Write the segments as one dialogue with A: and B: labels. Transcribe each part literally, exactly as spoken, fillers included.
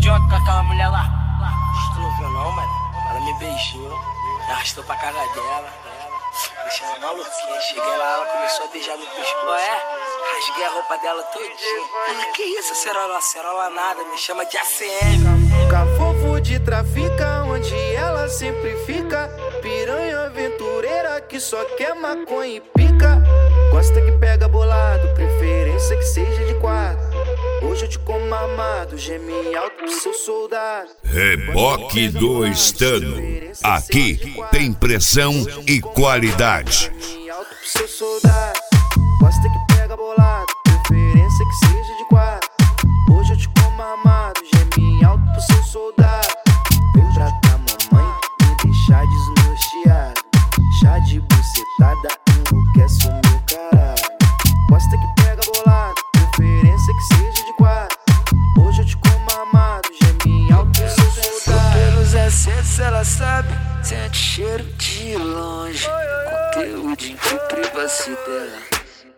A: de ontem com aquela mulher lá. Tu não viu não, mano? Ela me beijou, me arrastou pra casa dela. Deixei ela maluquinha. Cheguei lá, ela começou a beijar no pescoço. É? Rasguei a roupa dela todinha. Ela, que isso, acerola? Acerola nada, me chama de A C M.
B: Cafofo de trafica, onde ela sempre fica. Piranha aventureira que só quer maconha e pica. Gosta que pega bolado, preferência que seja de quatro. Hoje eu te como armado, geme alto pro seu soldado.
C: Reboque do Estano. Aqui tem pressão e qualidade.
B: Geme alto pro seu soldado. Gosta que pega bolado, preferência que seja de quatro. Hoje eu te como armado, geme alto pro seu soldado. Veio pra cá, mamãe, me deixar desnorteado. Chá de bucetada, enlouquece o meu caralho. Gosta que pega bolado, preferência que seja de quatro. Hoje eu te como amado, geme alto pro seu soldado.
A: Pelos assentos ela sabe, sente cheiro de longe. Conteúdo em privacidade.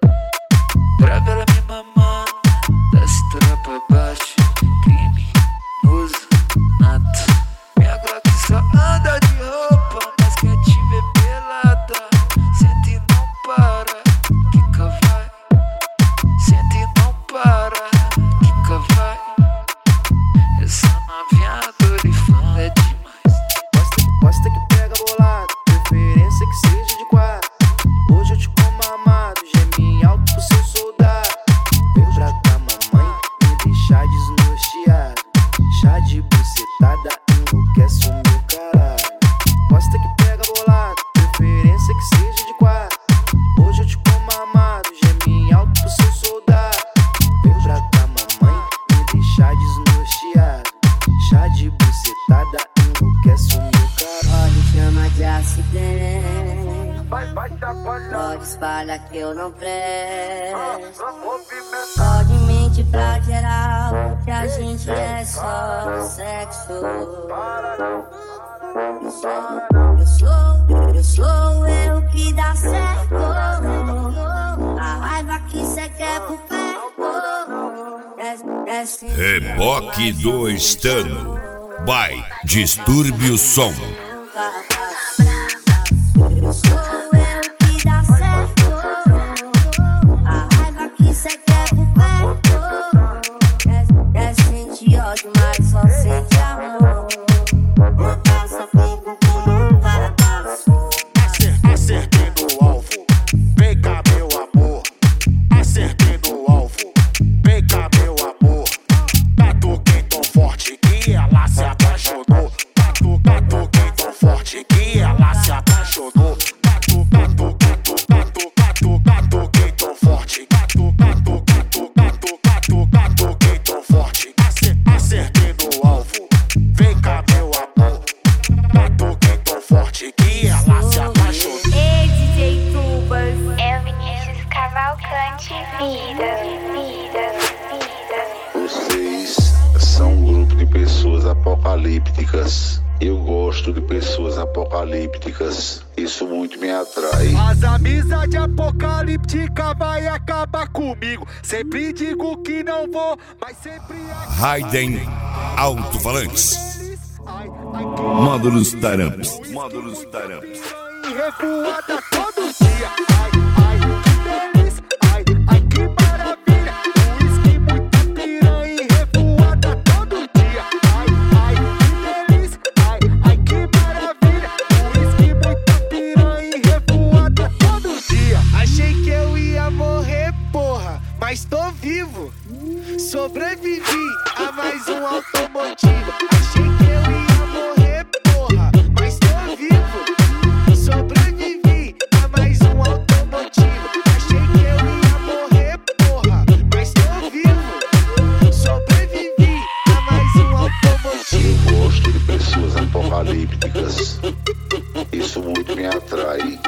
A: Grava ela me mamando, da cintura pra baixo. Criminoso, nato. Minha Glock só anda de roupa, mas quer te ver pelada. Senta e não para, quica vai. Senta e não para, quica vai. Essa novinha dorifã é demais.
B: Gosta, gosta que pega bolado, preferência que seja de quatro. Hoje eu te como amado, geme alto pro seu soldado. Veio pra cá, mamãe, me deixar desnorteado. Chá de bucetada, enlouquece o meu caralho. Gosta que pega bolado, preferência que seja de quatro. Hoje eu te como amado, geme alto pro seu soldado. Veio pra cá, mamãe, me deixar desnorteado. Chá de bucetada, enlouquece o meu caralho.
D: Pode chamar de acidente, pode espalhar que eu não presto. Pode mentir pra geral que a gente é só sexo. Eu sou, eu sou, eu sou eu que dá certo. A raiva que cê quer pro perto. Desce, desce.
C: Reboque do Estano. Vai, distúrbio o som.
D: Eu sou eu que dá certo. A raiva que cê quer pro perto. Quer sentir ódio, mas só sente amor. Não passa tempo com um parapasso.
E: Acertei no alvo, vem cá meu amor. Acertei no alvo, vem cá meu amor. Catuquei tão forte que ela se apaixonou. Catu, catuquei tão forte que ela se apaixonou. Catu, catu, catu, catu, catu, catuquei tão forte. Catu, catu, catu, catu, catu, catuquei tão forte. Acertei no alvo, vem cá meu amor. Catuquei tão forte que ela se apaixonou.
F: Ei, D J Tubas, é o Vinícius Cavalcante. Vida, vida, vida.
G: Vocês são um grupo de pessoas apocalípticas. Eu gosto de pessoas apocalípticas. Isso muito me atrai.
E: As amizades apocalípticas vai acabar comigo. Sempre digo que não vou, mas sempre
C: Raiden Alto-Falantes.
E: Ai, ai,
C: Módulos Taramps.
E: Módulos Taramps. Revoada todo dia. Ai, ai, que delícia. Ai, ai, que maravilha. Whisky, muita piranha e revoada todo dia. Ai, ai, que delícia. Ai, ai, que maravilha. Whisky, muita piranha e revoada todo dia. Achei que eu ia morrer, porra, mas tô vivo. Sobrevivi a mais um automotivo. Achei que eu ia morrer, porra, mas tô vivo. Sobrevivi a mais um automotivo. Achei que eu ia morrer, porra, mas tô vivo. Sobrevivi a mais um automotivo.
G: Eu gosto de pessoas apocalípticas. Isso muito me atrai.